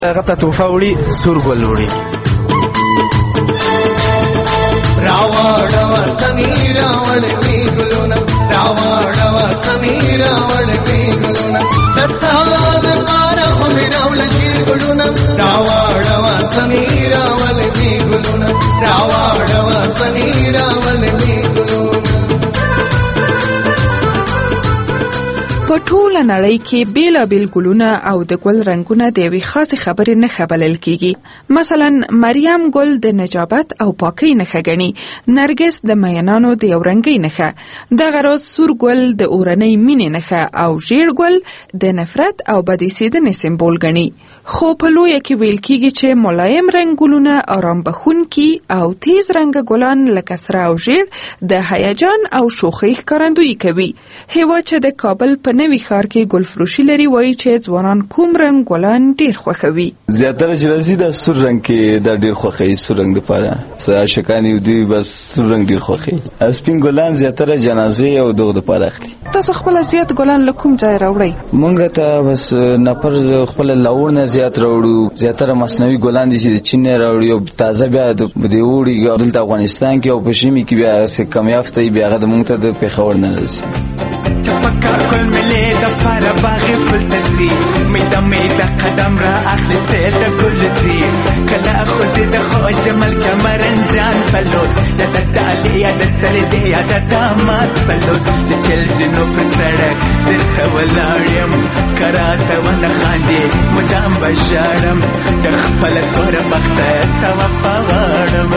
هغه ته توفه وړي سور ګل وړي راوړوا سميرا ولې ګلونه راوړوا سميرا ولې ګلونه دستاد پار هم راول شیر ګلونه راوړوا سميرا ولې ګلونه راوړوا سميرا ولې ګلونه. په ټوله نړۍ کې بیلابیل ګلونه او د ګل رنگونه د یوې خاصې خبرې نښه بلل کیږي. مثلا مریم ګل د نجابت او پاکۍ نښه ګڼي، نرګس د مینانو د یو رنګۍ نښه، دغه راز سور ګل د اورنۍ مینې نښه او ژیړ ګل د نفرت او بدیسیدنې سمبول ګڼي. خو په لویه کې ویل کیږي چې ملایم رنګ ګلونه آرام بخونکي او تیز رنګ ګلان لکه سره او ژیړ د هیجان او شوخۍ ښکارندویي کوي. هیواد چې د کابل په نوي ښار کې ګل فروشي لري وایي چې ځوانان کوم رنګ ګلان ډیر خوښوي. زیاتره چې راځي د سور رنګ کې دا ډیر خوښوي، سور رنګ لپاره عاشقان یو دوی بس سور رنګ ډیر خوښوي. سپین ګلان زیاتره جنازې او دغه لپاره اخلي. تاسو خپل زیات ګلان له کوم ځای راوړئ؟ مونږ ته بس نفر خپل لاور نه زیات راوړو، زیاتره مصنوعي ګلان دي چې د چین نه راوړي او تازه بیا د وړي دلته افغانستان کې او په شمال کې بیا څه کم یافته بیا د مونږ ته د پیښور نه راځي. چپکا کل ملي د پاره باغ فل تزي میدا قدم را اخلي سید ګل زي کله خو دې د خو جمال کمرن جان بلوت د تعالی د سر دې د دامات بلوت د چل جنو پر سړک درته ولاړم کراته ونه خاندي مدام بشارم د خپل تور بخت استو پاوړم.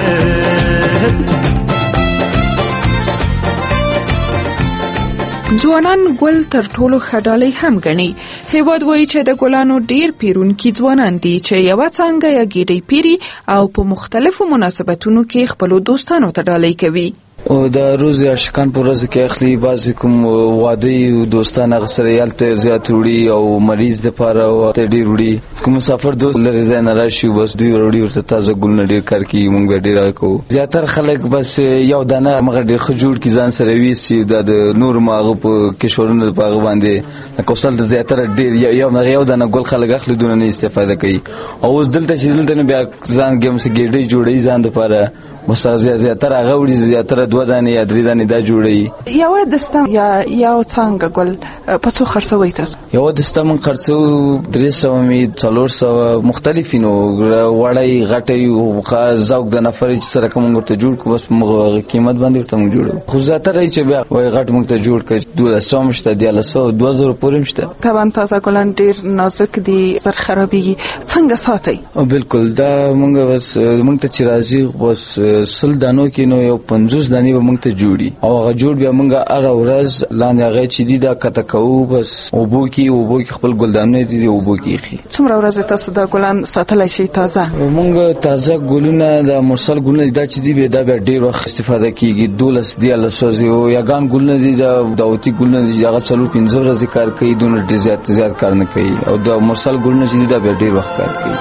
ځوانان ګل تر ټولو ښه ډالۍ هم ګڼي. هیواد وایي چې د ګلانو ډیر پیرونکي ځوانان دي چې یوه څانګه یا ګیډۍ پیري او په مختلفو مناسبتونو کې خپلو دوستانو ته ډالۍ کوي. او د روز عاشقان په ورځ کې اخلي، بعضې کوم واده دوستان هغه سره یالته زیات وړي او مریض دپاره ورته ډېر وړي. کوم مسافر دوست لرې ځای نه راشي بس دوی وړي ورته تازه ګلونه ډېر کار کوي، موږ بیا ډېر کوو. زیاتره خلک بس یو دانه هغه ډېر ښه جوړ کړي ځان سره ویسي دا د نور هغه په کشورونو په هغه باندې لکه اوس دلته زیاتره ډېر یو دانه ګل خلک اخلي دونه نه استفاده کوي. او اوس دلته چې دلته نه بیا ځان ګیمس ګیډۍ جوړوي ځان دپاره مستازیا زیاتره هغه وړي زیاتره 2 دانې یا 3 دانې دا جوړوي. یو دسته یا یو څانګه ګل په څو خرڅوي تاسو؟ یو دسته مونږ خرڅو 300 می 400 مختلفي نو وړای غټي او ذوق د نفر چې سره کوم ورته جوړ کو بس موږ قیمت باندې ورته موږ جوړو. خو زیاتره چې بیا وای غټ موږ ته جوړ کړ 200 مشته 2000 پورې مشته. طبعا تازه ګلان ډیر نازک دي، زر خرابېږي، څنګه ساتي؟ او بالکل دا موږ بس موږ ته چې راځي بس سل دانو کې نو یو 50 دانې به موږ ته جوړي او هغه جوړ بیا موږ هر ورځ لاندې هغه چې دي دا کته کوو بس اوبو کې خپل ګلدانونه دي اوبو کې خي. څومره ورځې تاسو دا ګلان ساتلای شي تازه؟ موږ تازه ګلونه د مرسل ګلونه دا چې دي به دا ډیر وخت استفاده کیږي. 12 دی الله سوځي او یاګان ګلونه دي دا داوتی ګلونه دي هغه 4-5 ورځې کار کوي، دونه ډیر زیات کار نه کوي. او د مرسل ګلونه چې دي دا ډیر وخت کار کوي.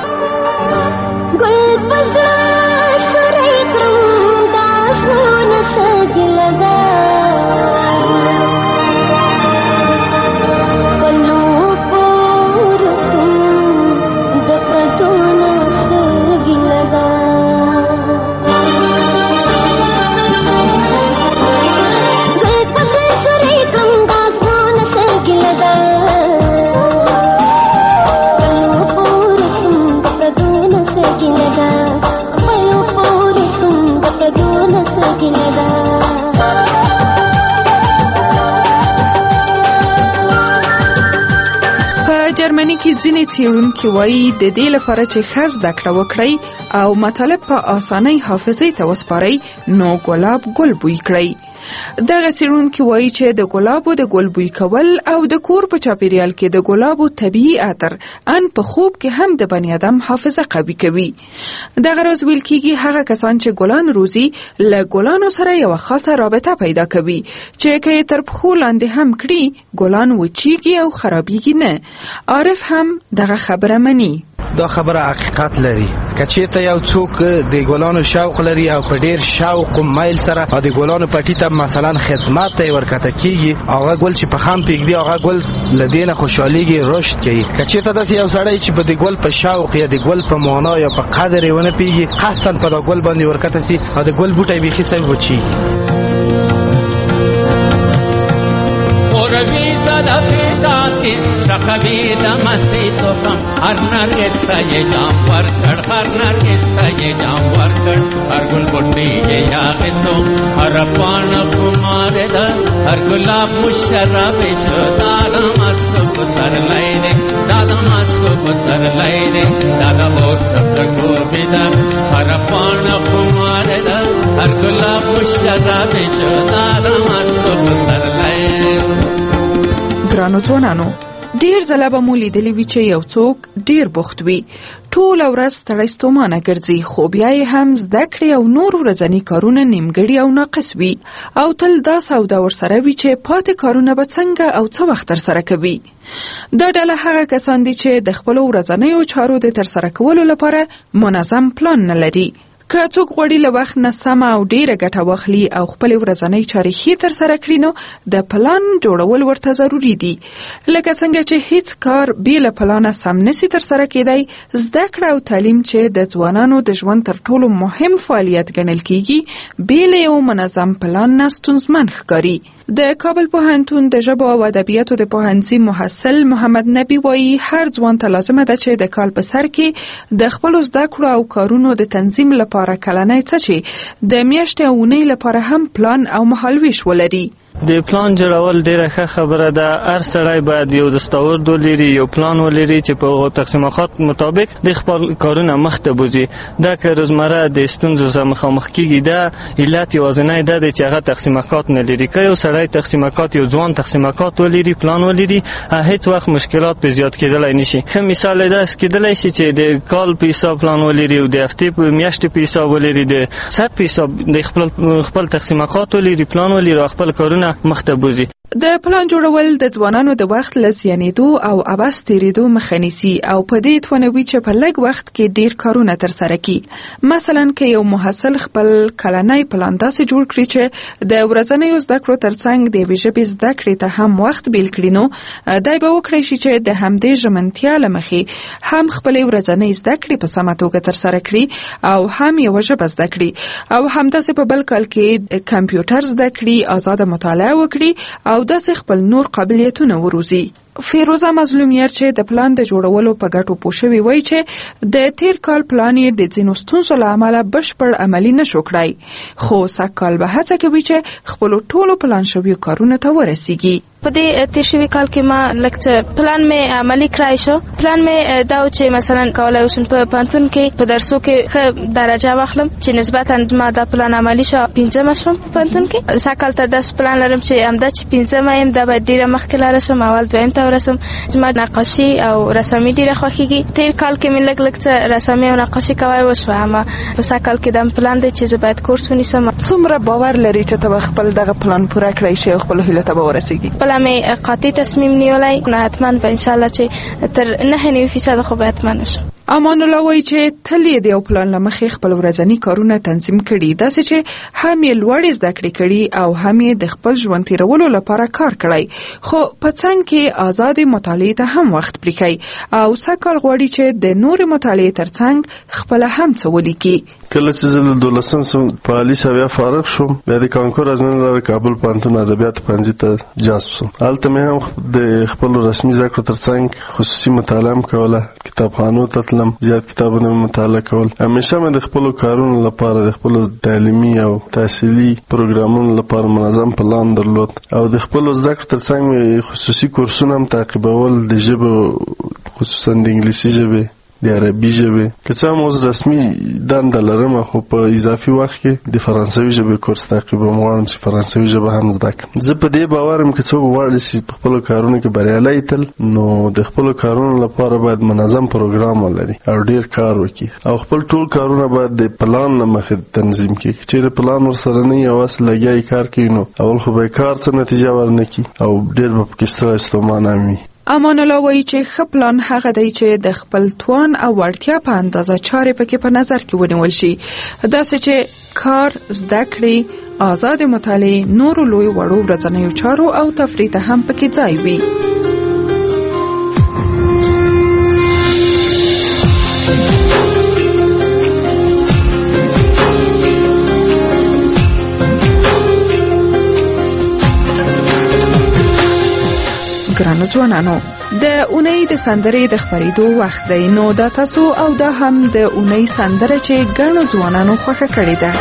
جرمني کې ځینې څېړونکي وایي د دې لپاره چې ښه زده کړه وکړئ او مطالب په اسانۍ حافظې ته وسپارئ نو ګلاب ګل بوی کړئ. دغه څېړونکي وایي چې د ګلابو د ګل بوی کول او د کور په چاپیریال کې د ګلابو طبیعي عطر ان په خوب کې هم د بني آدم حافظه قوي کوي. دغه راز ویل کېږي هغه کسان چې ګلان روزي له ګلانو سره یوه خاصه رابطه پیدا کوي چې که یې تر پښو لاندې هم کړي ګلان وچیږي او خرابیږي نه. عارف هم دغه خبره مني. دا خبره حقیقت لري. کچېرته یو څوک د ګلانو شوق لري او په ډیر شوق او مایل سره د ګلانو پټی ته مثلا خدمات ته ورکته کیږي، هغه ګل چې په خام پیږي هغه ګل لدینه خوشحاليږي، رشد کوي. کچېرته داسې یو سړی چې په د ګل په شوق یا د ګل په معنا یا په قدر ونه پیږي، خاصتا په د ګل باندې ورکته سي او د ګل بوټي بيخي سوي وچی. شقبی د مستی توخم هر نرگس تا یه جام ورکڑ، هر نرگس تا یه جام ورکڑ، هر گل بوٹی یه یاغسو، هر پان خمار دا، هر گلاب مشرب شو، دادا مستو بسر لائده، دادا مستو بسر لائده، دادا اور سب تکو بیدر، هر پان خمار دا، هر گلاب مشرب شو، دادا مستو بسر لائده. ګرانو ځوانانو، ډیر ځله به مو لیدلی وي چې یو څوک ډیر بوخت وي، ټوله ورځ ستړی ستومانه ګرځي، خو بیا یې هم زده کړې او نور ورځني کارونه نیمګړي او ناقص وي او تل دا سودا ورسره وي چې پاتې کارونه به څنګه او څه وخت ترسره کوي. دا ډله هغه کسان دي چې د خپلو ورځنیو چارو د ترسره کولو لپاره منظم پلان نه لري. که څوک غواړي له وخت نه سمه او ډیره ګټه واخلي او خپلې ورځنۍ چارې ښې ترسره کړي، نو د پلان جوړول ورته ضروري دي. لکه څنګه چې هیڅ کار بې له پلانه سم نسي ترسره کېدی، زده کړه او تعلیم چې د ځوانانو د ژوند تر ټولو مهم فعالیت ګڼل کېږي، بې له یو منظم پلان نه ستونزمن ښکاري. د کابل پوهنتون د ژبو او ادبیاتو د پوهنځي محصل محمد نبی وایي هر ځوان ته لازمه ده چې د کال په سر کې د خپلو زده کړو او کارونو د تنظیم لپاره کلنی څه چې د میاشتې او اونۍ لپاره هم پلان او مهالویش ولري. د پلان جوړول ډیره ښه خبره ده. هر سړی باید یو دستاورد ولري، یو پلان ولري چې په هغو تقسیمات مطابق د خپل کارونه مخته بوځي. دا که روزمره د ستونزو سره مخامخ کیږي، دا علت یوازینی دا دی چې هغه تقسیمات نه لري. که یو سړی تقسیمات، یو ځوان تقسیمات ولري، پلان ولري، هیڅ وخت مشکلات په زیات کېدلی نشي. ښه مثال دا کېدلی شي چې د کال په حساب پلان ولري او د هفتې په میاشتې په حساب ولري، د ساعت په حساب د خپل تقسیمات ولري، پلان ولري او خپل کارونه مخته بوزي. د پلان جوړول د ځوانانو د وخت له زیانېدو او عبث تېرېدو مخه نیسي او په دې توانوي چې په لږ وخت کې ډیر کارونه ترسره کړي. مثلا که یو محصل خپل کلنی پلان داسې جوړ کړي چې د ورځنیو زده کړو ترڅنګ د یوې ژبې زده کړې ته هم وخت بیل کړي، نو دی به وکړی شي چې د همدې ژمنتیا له مخې هم خپلې ورځنۍ زده کړې په سمه توګه ترسره کړي او هم یوه ژبه زده کړي او همداسې په بل کال کې کمپیوټر زده کړي، آزاده مطالعه وکړي او داسې خپل نور قابلیتونه وروزي. فیروزه مظلومیار چې د پلان د جوړولو په ګټو پوه شوې وایي چې د تیر کال پلان یې د ځینو ستونزو له امله بشپړ عملي نشو کړی، خو سږ کال به هڅه کوي چې خپلو ټولو پلان شویو کارونو ته ورسیږي. په دې تیر شوي کال کې ما لکه پلان مې عملي کړای شو. پلان مې دا و چې مثلا کولای شم په پوهنتون کې په درسو کې ښه درجه واخلم چې نسبتا ما دا پلان عملي شو. 5 شوم په پوهنتون کې. سږ کال ته داس پلان لرم چې همدا چې 5 یم دا باید ډیره مخکې لاړه شم، اول دویم ته ورسم. زما نقاشي او رسامي ډیره خوښیږي. تیر کال کې مې لږ څه رسامي او نقاشي کوای وشوه، اما په سږ کال کې دا پلان دی چې زه باید کورس ونیسم. څومره باور لري چې ته خپل دغه پلان پوره کړی شي او خپل هیله ته به ورسیږي؟ بله مې قاطع تصمیم نیولی، نه حتما به انشاءالله چې تر 99% خو به حتما وشم. امان الله وایي چې تل یې د یو پلان له مخې خپل ورځني کارونه تنظیم کړي، داسې چې هم یې لوړې زده کړې کړي او هم یې د خپل ژوند تېرولو لپاره کار کړی، خو په څنګ کې آزادې مطالعې ته هم وخت پرېږدي او سږ کال غواړي چې د نورې مطالعې ترڅنګ خپله هم څه ولیکي. کله چې زه له 12 په عالي سویه فارغ شوم، بیا د کانکور ازموینې لپاره کابل پوهنتون ادبیاتو پوهنځي ته جذب شوم. هلته مې هم د خپلو رسمي زده کړو ترڅنګ خصوصي مطالعه هم کوله، کتابخانو ته تلم، زیات کتابونه مې مطالعه کول. همیشه مې د خپلو کارونو لپاره د خپلو تعلیمي او تحصیلي پروګرامونو لپاره منظم پلان درلود او د خپلو زده کړو ترڅنګ مې خصوصي کورسونه هم تعقیبول، د ژبو خصوصا د انګلیسي ژبې، د عربي ژبې. که څه هم اوس رسمي دنده لرم، خو په اضافي وخت کې د فرانسوي ژبې کورس تعقیبوم، غواړم چې فرانسوي ژبه هم زده کړم. زه په دې باور یم که څوک غواړي چې په خپلو کارونو کې بریالی تل، نو د خپلو کارونو لپاره باید منظم پروګرام ولري او ډیر کار وکړي او خپل ټول کارونه باید د پلان له مخې تنظیم کړي. که چېرې پلان ورسره نه وي او هسې لګیا یې کار کوي، نو اول خو به یې کار څه نتیجه ورنه کړي او ډیر به پکې ستړی ستومانه وي. امان الله وایي چې ښه پلان هغه دی چې د خپل توان او وړتیا په اندازه چارې پکې په نظر کې ونیول شي، داسې چې کار، زده کړې، آزاد مطالعې، نورو لوی وړو ورځنیو چارو او تفریح ته هم پکې ځای وي. ګرانو ځوانانو، د اونۍ د سندرې د خبرېدو وخت دی، نو دا تاسو او دا هم د اونۍ سندره چې ګڼو ځوانانو خوښه کړې ده.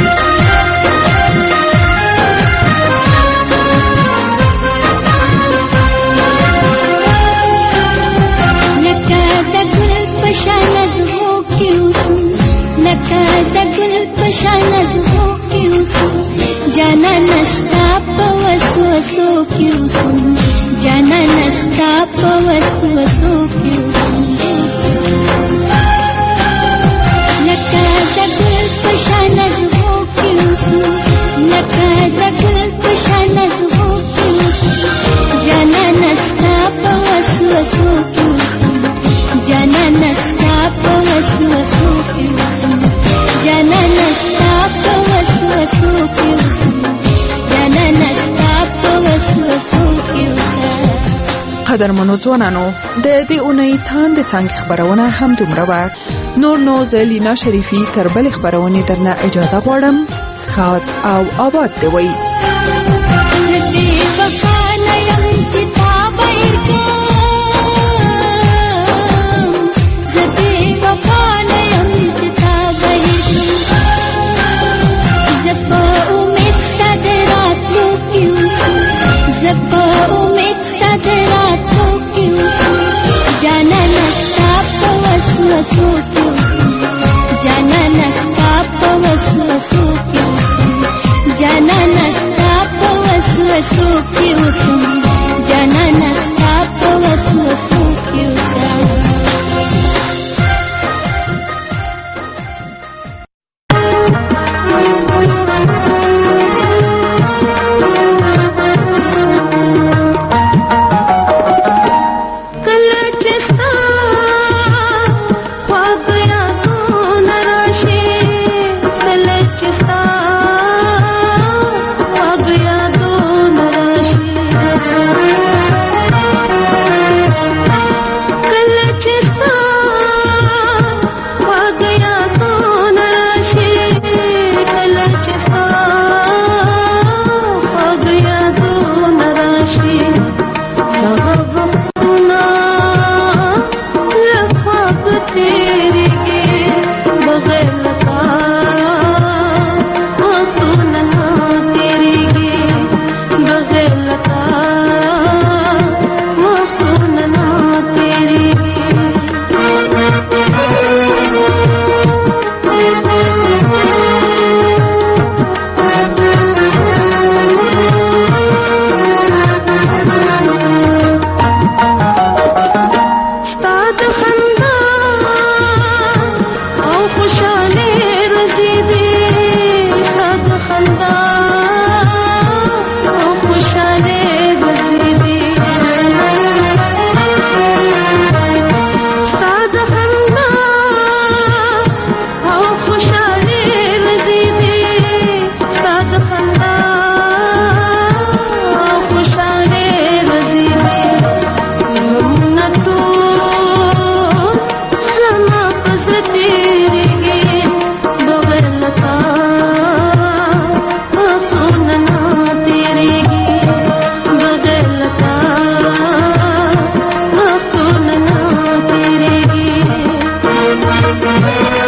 जाना नस्ता पवसवसो क्यों जाना नस्ता पवसवसो क्यों लका दगुल पशानद हो क्यों लका दगुल पशानद हो क्यों जाना नस्ता पवसवसो क्यों जाना नस्ता पवसवसो क्यों जाना नस्ता पवसवसो क्यों قدرمنو ځوانانو، د دې اونۍ تاند څنګه خبرونه هم دومره وه. نو زه لینا شریفی تر بلې خبرونې درنه اجازه غواړم. ښاد او آباد دې وي. जाना नस्ता पवसवसो क्यों जाना नस्ता पवसवसो क्यों जाना नस्ता पवसवसो क्यों जाना नस्ता पवसवसो क्यों Thank you.